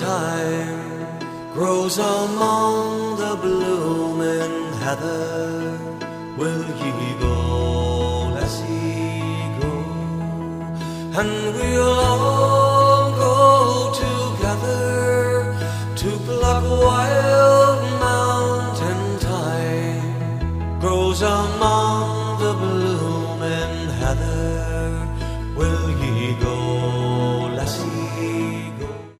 time grows among the blooming heather. Will ye go, lassie, go? And we'll all go together to pluck wild mountain thyme. Grows among the blooming heather.